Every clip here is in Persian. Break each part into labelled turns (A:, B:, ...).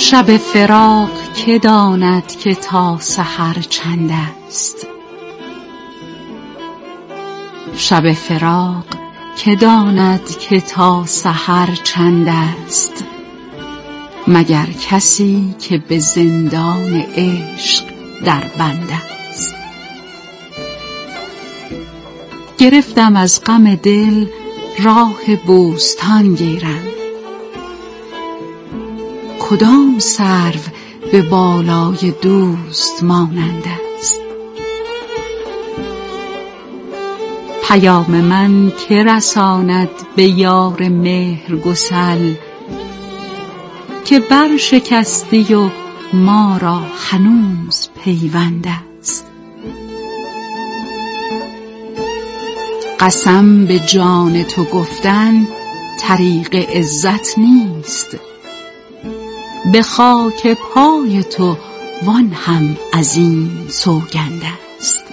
A: شب فراق که داند که تا سحر چند است؟ شب فراق که داند که تا سحر چند است؟ مگر کسی که به زندان عشق در بند است. گرفتم از غم دل راه بوستان گیرم، کدام سرو به بالای دوست مانند است؟ پیام من که رساند به یار مهرگسل، که برشکستی و ما را هنوز پیوند است. قسم به جان تو گفتن طریق عزت نیست، به خاک پای تو وان هم عظیم سوگند است.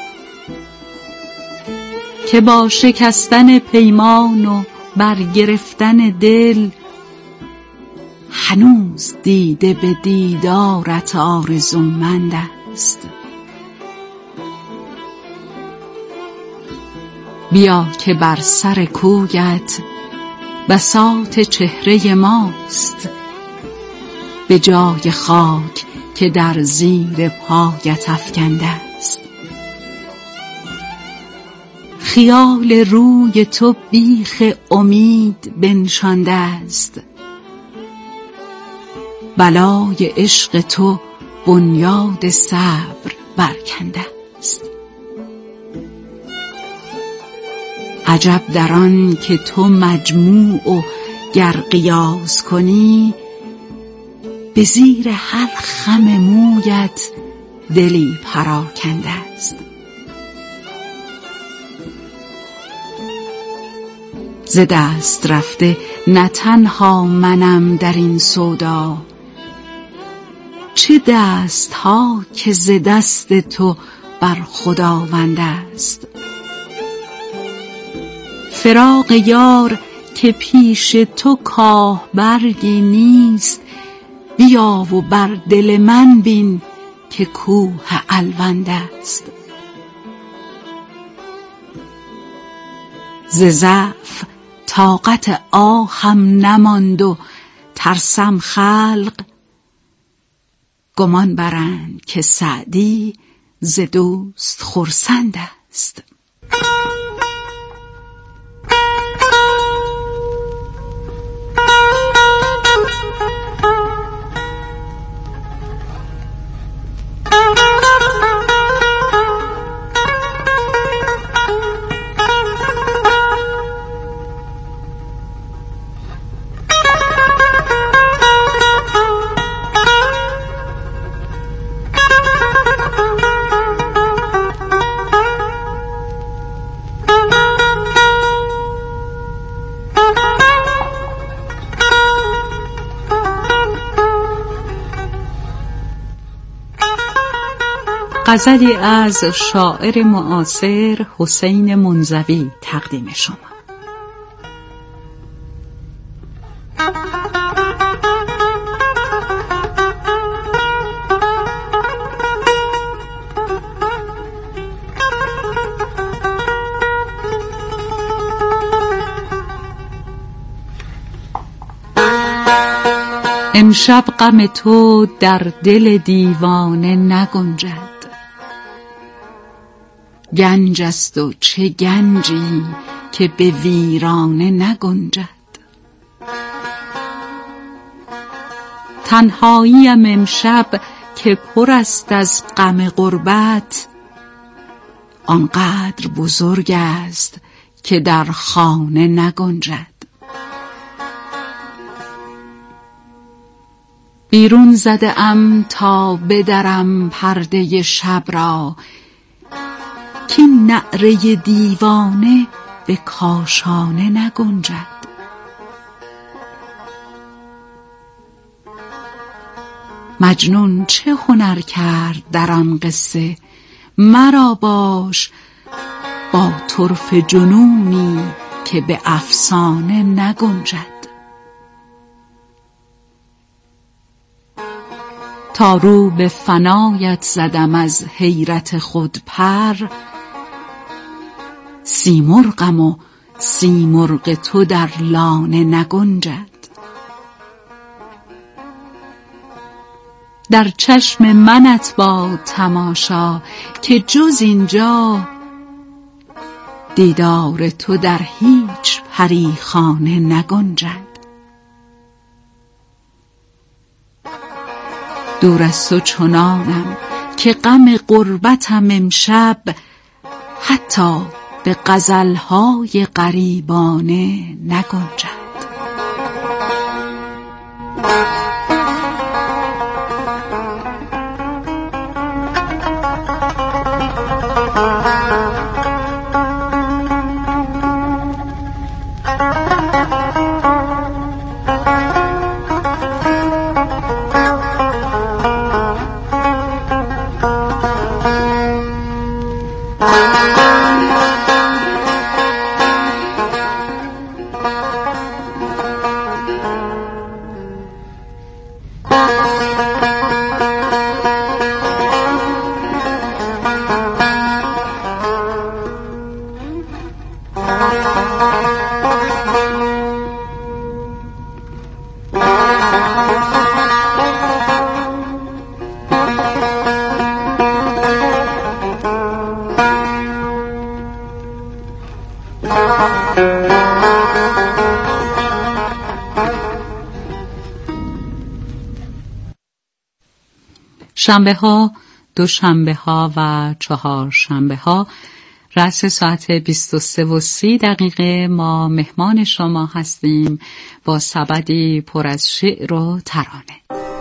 A: که با شکستن پیمان و برگرفتن دل، هنوز دیده به دیدارت آرزومند است. بیا که بر سر کویت بساط چهره ماست، به جای خاک که در زیر پایت افکنده است. خیال روی تو بیخ امید بنشانده است، بلای عشق تو بنیاد صبر برکنده است. عجب در آن که تو مجموع و گر قیاس کنی، به زیر هر خم مویت دلی پراکنده است. ز دست رفته نه تنها منم در این سودا، چه دست ها که ز دست تو بر خداوند است. فراق یار که پیش تو کاه برگی نیست، بیا و بر دل من بین که کوه الوند است. ز ضعف طاقت آهم نماند و ترسم خلق، گمان برند که سعدی ز دوست خرسند است. غزلی از شاعر معاصر حسین منزوی تقدیم شما. امشب غم تو در دل دیوانه نگنجد، گنج است و چه گنجی که به ویرانه نگنجد. تنهاییم امشب که پر است از غم غربت، آنقدر بزرگ است که در خانه نگنجد. بیرون زده ام تا بدرم پرده شب را، که نعره دیوانه به کاشانه نگنجد. مجنون چه هنر کرد در آن قصه، مرا باش با طرف جنونی که به افسانه نگنجد. تا رو به فنایت زدم از حیرت خود پر، سیمرغم و سیمرغ تو در لانه نگنجد. در چشم منت با تماشا که جز اینجا دیدار تو در هیچ پریخانه نگنجد. دور از تو چنانم که غم غربتم امشب حتی به غزلهای غریبانه نگنجد. شنبه‌ها، دوشنبه‌ها و چهارشنبه‌ها رأس ساعت 23:30 ما مهمان شما هستیم با سبدی پر از شعر و ترانه.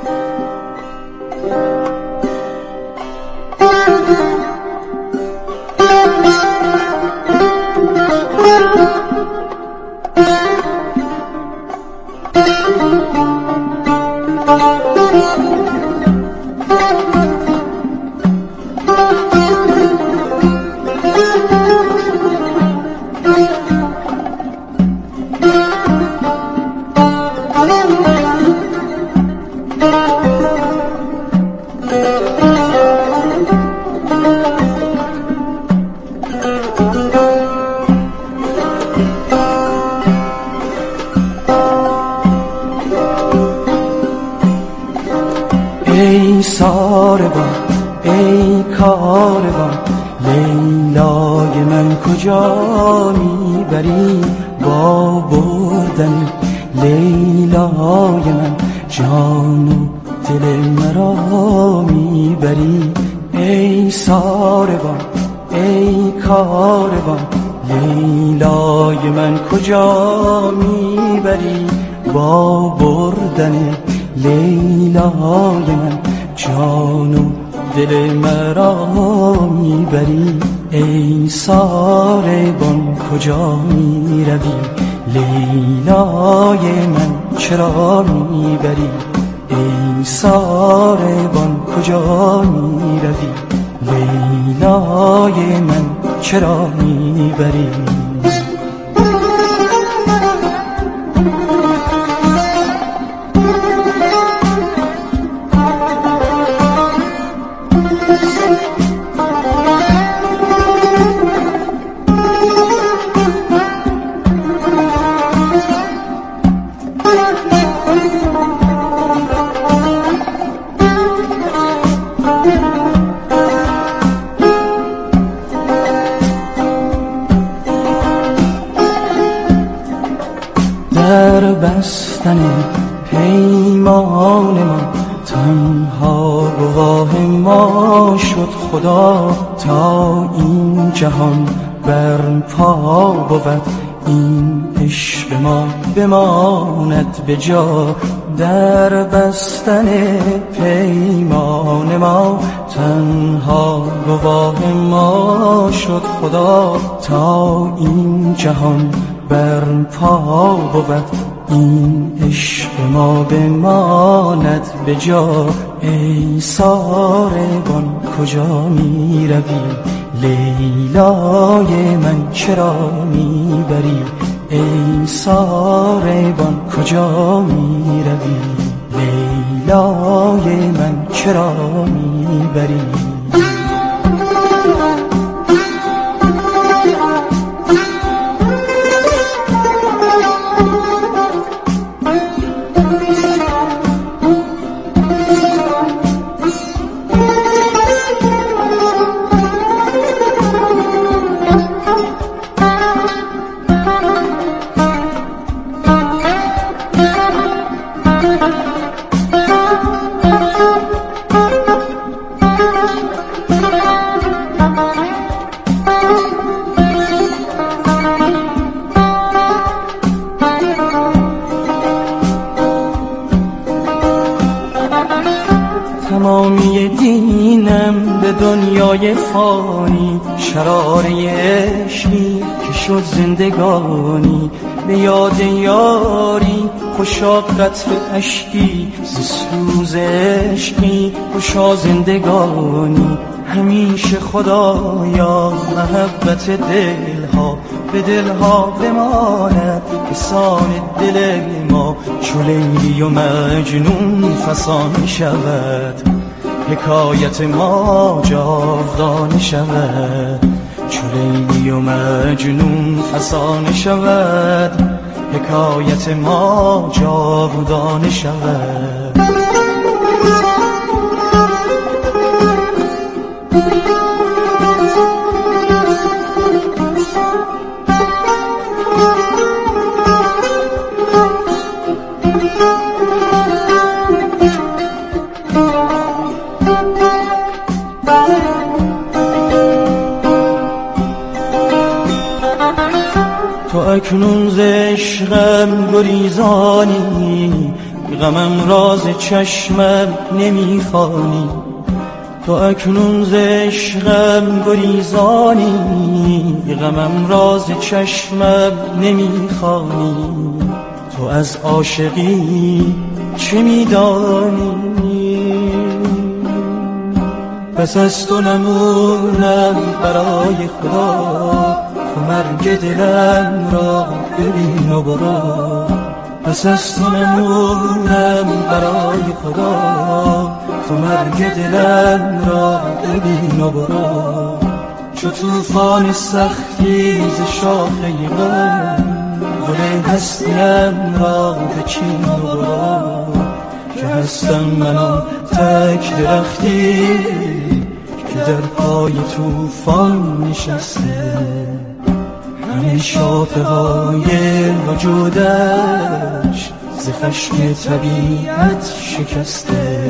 B: ای ساربان ای کاروان، لیلای من کجا میبری؟ با بردن لیلای من جان و دل مرا میبری. ای ساربان ای کاروان، لیلای من کجا میبری؟ با بردن لیلای من جان و دل مرا میبری. ای ساربان کجا میروی؟ لیلای من چرا میبری؟ ای ساربان کجا میروی؟ لیلای من چرا میبری؟ در بستن پیمان ما تنها گواه ما شد خدا، تا این جهان برپا بود این عشق ما بماند به جا. در بستن پیمان ما تنها گواه ما شد خدا، تا این جهان برپا بود این عشق ما بماند به جا. ای ساربان کجا می روی؟ لیلای من چرا میبری؟ ای ساربان کجا می روی؟ لیلای من چرا میبری؟ تمامی دینم به دنیای فانی، شراره عشقی که شد زندگانی. به یاد یاری خوشا قطر اشکی، ز سوز عشقی خوشا زندگانی. همیشه خدایا محبت دلها به دلها بماند، بسان دل ما چو لیلی و مجنون فسانه شود. حکایت ما جاودانه شود، چو لیلی و مجنون فسانه شود. حکایت ما جاودانه شود. تو اکنون ز عشقم گریزانی، غمم راز چشمم نمیخوانی. تو اکنون ز عشقم گریزانی، غمم راز چشمم نمیخوانی. تو از عاشقی چه میدانی؟ پس از تو نمونم برای خدا، تو مرگ دلم را ببین و برو. پس از تو نمونم برای خدا، تو مرگ دلم را ببین و برو. چو طوفان سختی ز شاخه غم، گل هستیم را بچین و برو. که هستم من آن تک درختی که در پای طوفان نشسته، همه شاخه های وجودش ز خشم طبیعت شکسته.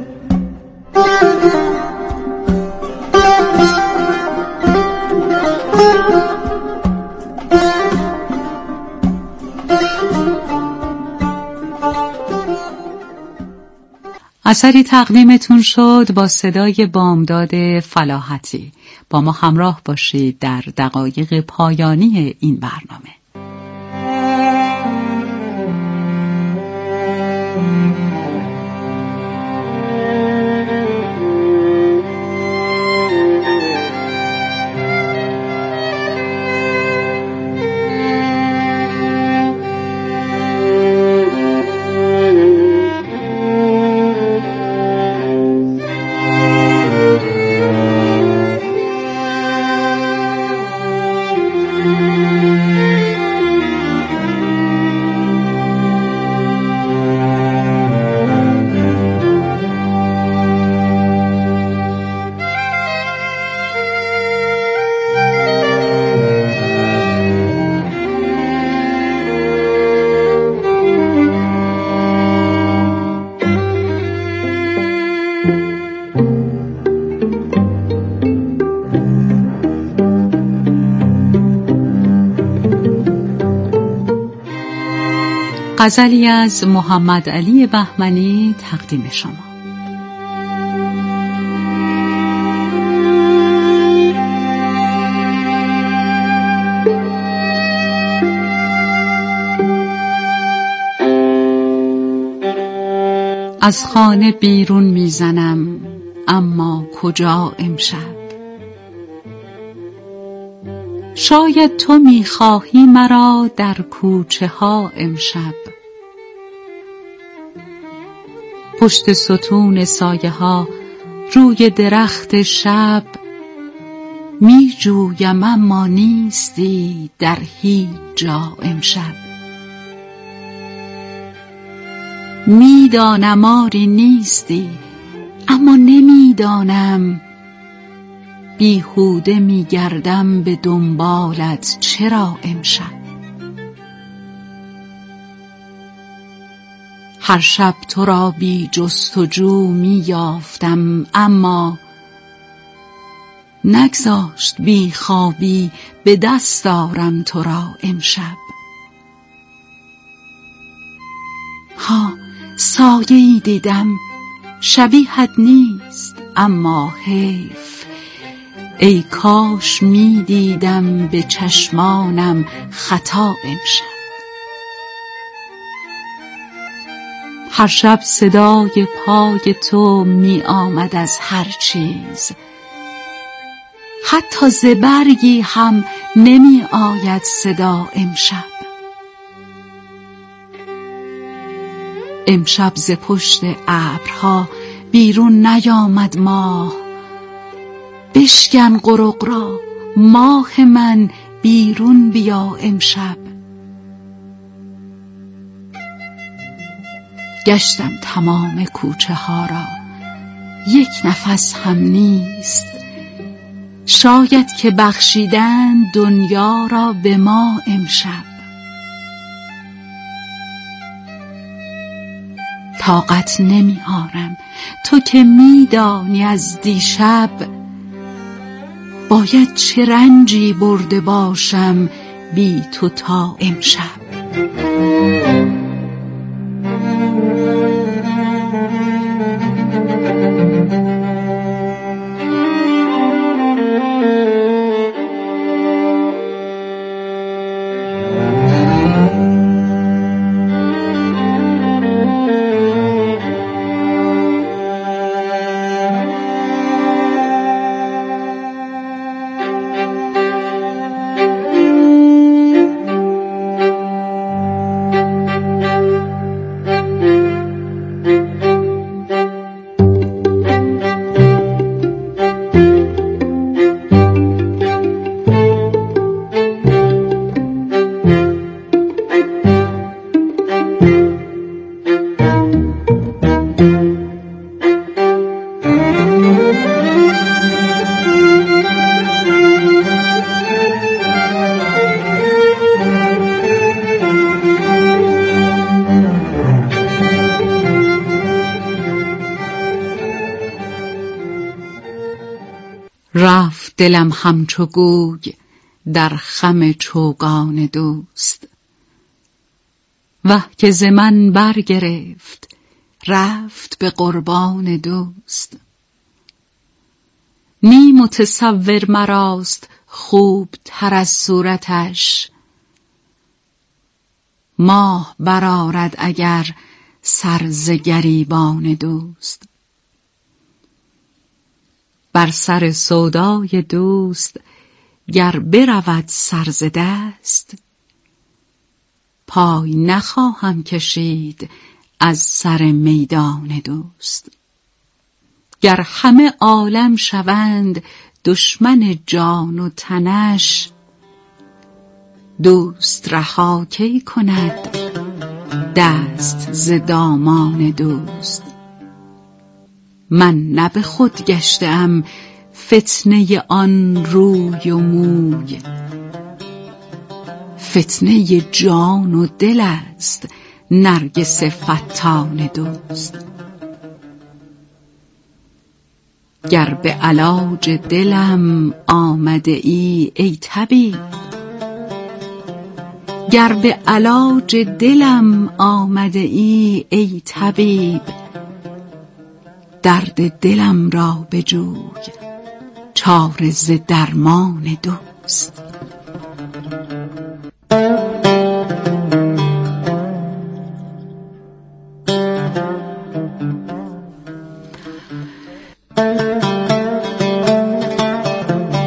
A: اثری تقدیمتون شد با صدای بامداد فلاحتی. با ما همراه باشید در دقایق پایانی این برنامه. غزلی از محمد علی بهمنی تقدیم شما. از خانه بیرون میزنم اما کجا امشب؟ شاید تو میخواهی مرا در کوچه ها امشب. پشت ستون سایه ها روی درخت شب می جویم اما نیستی در هیچ جا امشب. می دانم آری نیستی اما نمی دانم بیهوده می گردم به دنبالت چرا امشب. هر شب تو را بی جستجو می یافتم اما نگذاشت بی خوابی به دست آرم تو را امشب. ها سایه‌ای دیدم شبیهت نیست اما حیف، ای کاش می دیدم به چشمانم خطا امشب. هر شب صدای پای تو می آمد از هر چیز، حتی ز برگی هم نمی آید صدا امشب. امشب ز پشت ابرها بیرون نیامد ماه، بشکن قرق را ماه من بیرون بیا امشب. گشتم تمام کوچه ها را یک نفس هم نیست، شاید که بخشیدن دنیا را به ما امشب. طاقت نمی آرم تو که می دانی از دیشب باید چه رنجی برده باشم بی تو تا امشب. رفت دلم همچو گوی در خم چوگان دوست، وه که ز من برگرفت رفت به قربان دوست. نی متصور مراست خوب تر از صورتش، ماه برآرد اگر سر ز گریبان دوست. بر سر سودای دوست گر برود سر ز دست، پای نخواهم کشید از سر میدان دوست. گر همه عالم شوند دشمن جان و تنش، دوست رها کی کند دست ز دامان دوست. من نه به خود گشتم فتنه آن روی و موی، فتنه جان و دل است نرگس فتان دوست. گر به علاج دلم آمده ای طبیب، گر به علاج دلم آمده ای طبیب، درد دلم را بجوی چاره ز درمان دوست.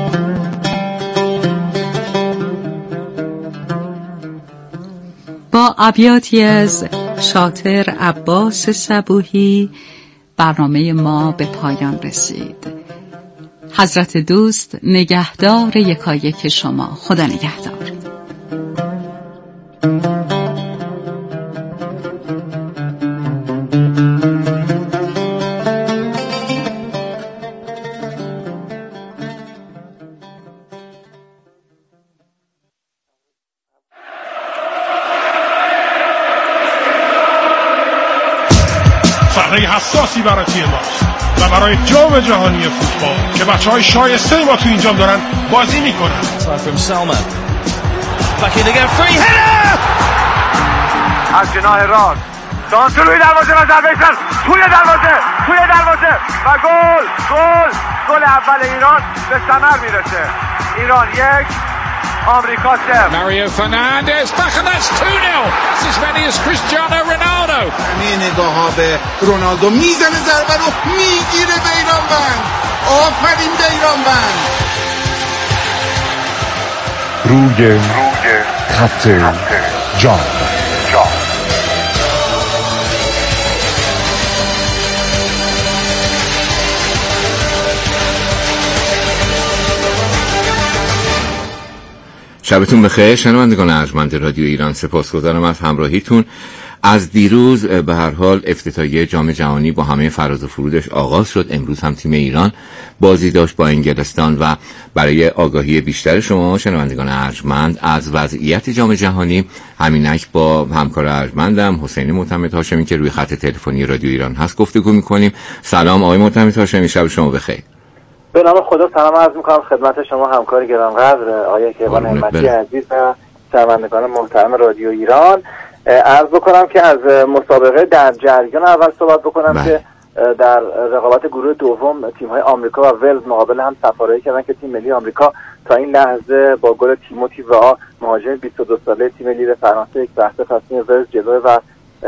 A: با ابیاتی از شاطر عباس صبوحی برنامه ما به پایان رسید. حضرت دوست نگهدار یکایک شما. خدا نگهدار.
C: حساسی برای تیم ماست و برای جام جهانی فوتبال که بچه‌های شایسته ما تو اینجا دارن بازی میکنن.
D: از جناح راست دانس روی دروازه و ضربه سر توی دروازه و گل اول ایران به ثمر میرسه. ایران 1 آمریکا 0.
E: Mario Fernandez back and that's 2-0. That's as many as Cristiano Ronaldo.
F: همه نگاه ها به رونالدو میزنه ضربه رو میگیره به ایران بند. آفرین به ایران بند.
G: روی خط جام.
H: شبتون بخیر شنوندگان ارجمند رادیو ایران، سپاسگزارم از همراهیتون. از دیروز به هر حال افتتاحیه جام جهانی با همه فراز و فرودش آغاز شد. امروز هم تیم ایران بازی داشت با انگلستان و برای آگاهی بیشتر شما شنوندگان ارجمند از وضعیت جام جهانی همینک با همکار ارجمندم حسین معتمد هاشمی که روی خط تلفنی رادیو ایران هست گفتگو می‌کنیم. سلام آقای معتمد هاشمی، شب شما بخیر.
D: به نام خدا سلام عرض میکنم خدمت شما همکار گرانقدر آقای کیوان احمدی عزیز و شنوندگان محترم رادیو ایران. عرض بکنم که از مسابقه در جریان اول صحبت بکنم که در رقابت گروه دوم تیم‌های آمریکا و ولز مقابل هم سفارایی کردن که تیم ملی آمریکا تا این لحظه با گل تیموتی و مهاجم 22 ساله تیم ملی فرانسه یک بحث تصمیم ولز جلوه و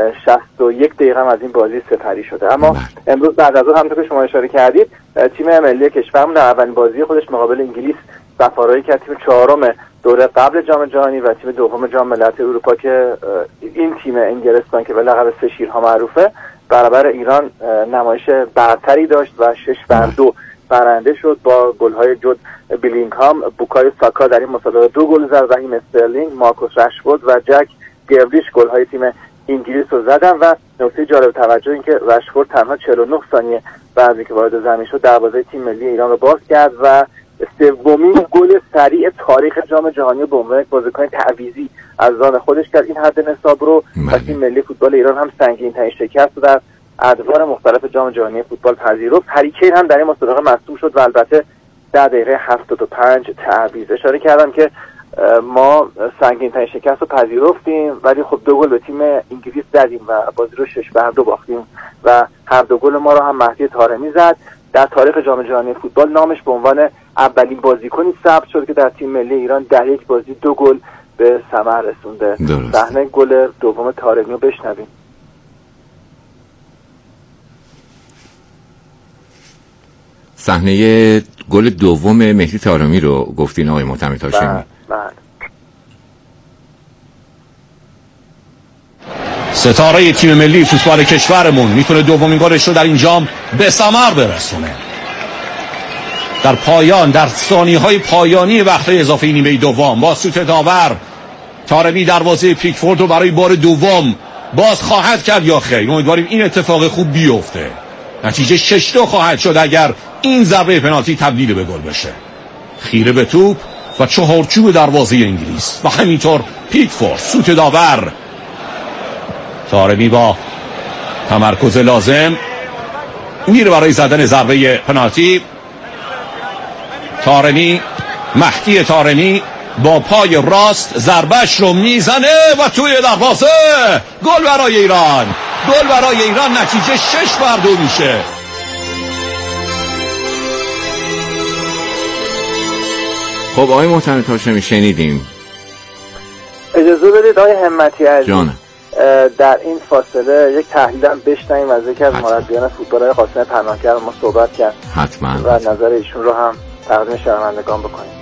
D: 61 دقیقه هم از این بازی سپری شده. اما امروز بعد از اون همونطور که شما اشاره کردید تیم ملی کشورمون در اولین بازی خودش مقابل انگلیس سفارایی کرد، تیم چهارم دوره قبل جام جهانی و تیم دوم جام ملت‌های اروپا که این تیم انگلستان که به لقب سه شیرها معروفه برابر ایران نمایش برتری داشت و 6-2 برنده شد با گل‌های جود بیلینگهام، بوکایو ساکا در این مسابقه 2 گل زد، رحیم استرلینگ، مارکوس رشفورد و جک گریلیش گل‌های تیم انگلیس رو زدن. و نکته جالب توجه این که رشفورد تنها 49 ثانیه بعد از اینکه وارد زمین شد دروازه تیم ملی ایران رو باز کرد و سومین گل سریع تاریخ جام جهانی به عنوان یک بازیکن تعویضی از آن خودش کرد. این حد نصاب رو و تیم ملی فوتبال ایران هم سنگین ترین شکست رو در ادوار مختلف جام جهانی فوتبال پذیرفت. هری کین هم در این مسابقه مصدوم شد و البته در دقیقه 75 تعویض. اشاره کردم که ما سنگین ترین شکست رو پذیرفتیم ولی خب 2 گل به تیم انگلیس زدیم و بازی رو 6-2 باختیم و هر 2 گل ما رو هم مهدی طارمی زد. در تاریخ جام جهانی فوتبال نامش به عنوان اولین بازیکنی ثبت شد که در تیم ملی ایران در یک بازی 2 گل به ثمر رسونده. صحنه گل دوم طارمی رو بشنویم.
H: صحنه گل دوم مهدی طارمی رو گفتین آقای معتمد هاشمی؟
I: ستاره تیم ملی فوتبال کشورمون میتونه دومین گلش رو در این جام به ثمر برسونه. در پایان، در ثانیه‌های پایانی وقت اضافه نیمه دوم با سوت داور طارمی دروازه پیکفورد رو برای بار دوم باز خواهد کرد یا خیر. امیدواریم این اتفاق خوب بیفته. نتیجه 6-2 خواهد شد اگر این ضربه پنالتی تبدیل به گل بشه. خیره به توپ و چهارچوب دروازه انگلیس و همینطور پیکفورد سوت داور. طارمی با تمرکز لازم میره برای زدن ضربه پنالتی. طارمی، مهدی طارمی با پای راست ضربهش رو میزنه و توی دروازه گل برای ایران. گل برای ایران، نتیجه 6-2 میشه.
H: خب آقای معتمد هاشمی شنیدیم.
D: اجازه بدید آقای همتی عزیز
H: جانم
D: در این فاصله یک تحلیل هم بشنویم از یکی از مربیان فوتبال قاسم پناهگر ما صحبت کرد
H: حتما
D: و نظر ایشون رو هم تقدیم شنوندگان بکنیم.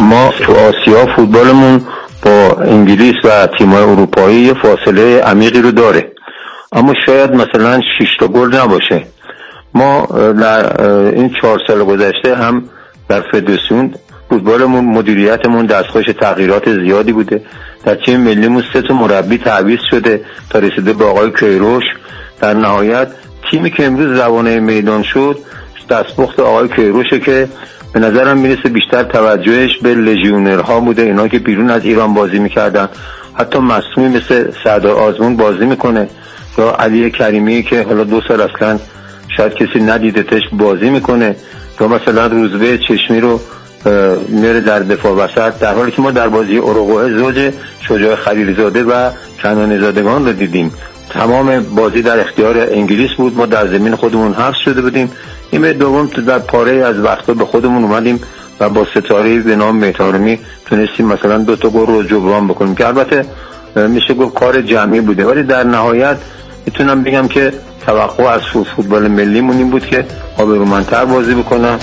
J: ما تو آسیا فوتبالمون با انگلیس و تیم‌های اروپایی یه فاصله عمیقی رو داره، اما شاید مثلا 6 تا گل نباشه. ما در این 4 سال گذشته هم در فدراسیون فوتبالمون، مدیریتمون دستخوش تغییرات زیادی بوده. در تیم ملیمون 3 تا مربی تعویض شده تا رسیده به آقای کیروش. در نهایت تیمی که امروز زبانه میدان شد دستپخت آقای کیروشه که به نظرم میرسه بیشتر توجهش به لژیونرها بوده، اینا که بیرون از ایران بازی میکردن. حتی مصومی مثل سردار آزمون بازی میکنه یا علی کریمی که حالا 2 سال اصلا شاید کسی ندیدتش بازی میکنه، یا مثلا روزبه چشمی رو میره در دفاع وسط، در حالی که ما در بازی اروگوئه زوج شجاع خلیلزاده و کنانی زادگان رو دیدیم. تمام بازی در اختیار انگلیس بود، ما در زمین خودمون حبس شده بودیم. نیمه دوم در پاره از وقتا به خودمون اومدیم و با ستاره‌ای به نام مهتارمی تونستیم مثلا 2 تا گل رو جبران بکنیم که البته میشه گفت کار جمعی بوده، ولی در نهایت میتونم بگم که توقع از فوتبال ملیمون این بود که آبرومندتر بازی بکنن.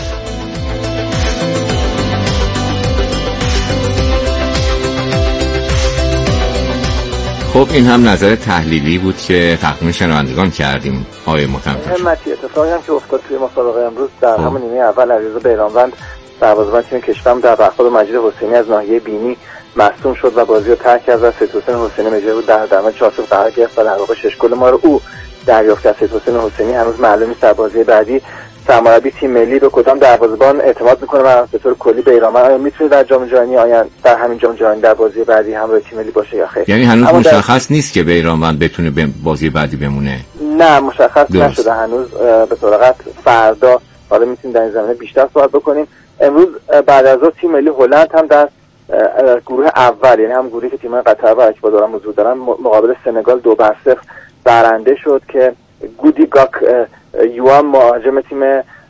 H: خب این هم نظر تحلیلی بود که تقدیم شنوندگان کردیم. آقای محترم
D: همتی اتفاقی هم که افتاد توی مسابقه امروز در همون نیمه اول علیرضا بیرانوند دروازه‌بان تیم کشورم در برخورد مجید حسینی از ناحیه بینی مصدوم شد و بازی رو ترک کرد و سید حسین حسینی مجید بود در درمه 4 قرار گرفت و در واقع 6 گل ما رو او دریافت کرد. سید حسین حسینی هنوز معلوم نیست در بازی بعدی سرمربی تیم ملی به کدام دروازه‌بان اعتماد میکنه و به طور کلی بیرانوند آیا میتونه در جام جهانی در همین جام جهانی در بازی بعدی همراه تیم ملی باشه یا خیر.
H: یعنی هنوز مشخص نیست که بیرانوند بتونه بازی بعدی بمونه.
D: نه مشخص نشده هنوز. به طور فردا حالا میتونیم در این زمینه بیشتر صحبت بکنیم. امروز بعد از اون تیم ملی هلند هم در گروه اول، یعنی هم گروهی که تیم‌های قطر و اکوادور حضور دارن، مقابل سنگال 2-0 برنده شد که گودی گاک یوان مهاجم تیم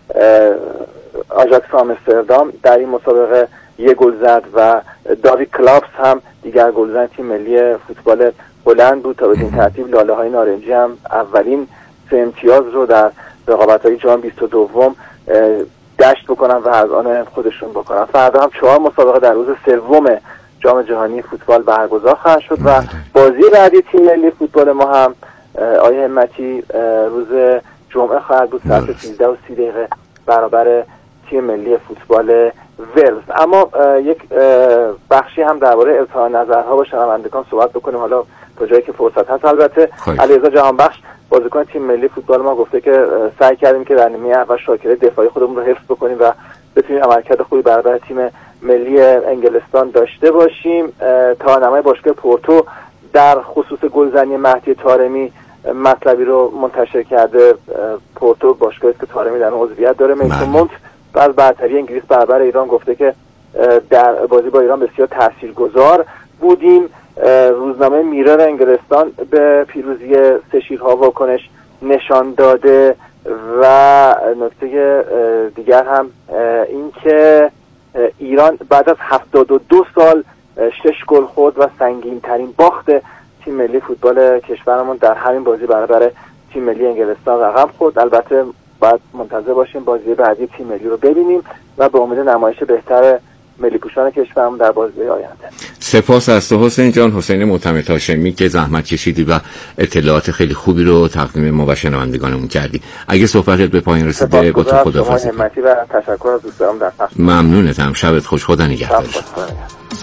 D: آژاکس آمستردام در این مسابقه 1 گل زد و داوید کلاپس هم دیگر گلزن تیم ملی فوتبال هلند بود تا بدین ترتیب لاله‌های نارنجی هم اولین 3 امتیاز رو در رقابت‌های جام 22 دشت بکنن و از آن خودشون بکنن. فردا هم 4 مسابقه در روز سوم جام جهانی فوتبال برگزار خواهد شد و بازی بعدی تیم ملی فوتبال ما هم آیه همتی روز جمعه خواهد بود ساعت 13:30 برابر تیم ملی فوتبال ولز. اما یک بخشی هم درباره ابطاء نظرها با شنوندگان صحبت بکنیم حالا تا جایی که فرصت هست. البته علیرضا جهانبخش بازیکن تیم ملی فوتبال ما گفته که سعی کردیم که در نیمه اول شاکله دفاعی خودمون رو حفظ بکنیم و بتونیم عملکرد خوبی برابر تیم ملی انگلستان داشته باشیم. تارنمای باشگاه پورتو در خصوص گلزنی مهدی طارمی مطلبی رو منتشر کرده. پورتو باشگاهی که طارمی در عضویت داره. میسون مونت از برتری انگلیس برابر ایران گفته که در بازی با ایران بسیار تاثیرگذار بودیم. روزنامه میرر انگلستان به پیروزی سه شیرها واکنش نشان داده و نکته دیگر هم این که ایران بعد از 72 سال 6 گل خورد و سنگین ترین باخت تیم ملی فوتبال کشورمون در همین بازی برابر تیم ملی انگلستان رقم خورد. البته باید منتظر باشیم بازی بعدی تیم ملی رو ببینیم و به امید نمایش بهتر ملی پوشان کشورمون در بازی آینده.
H: سپاس از تو حسین جان، حسین معتمد هاشمی که زحمت کشیدی و اطلاعات خیلی خوبی رو تقدیم ما و شنوندگانمون کردی. اگه صحبتت به پایان رسیده با تو خداحافظی
D: کنم. و تشکر از دوستانم در پخش.
H: ممنونتم. شبت خوش. خدا نگهدار.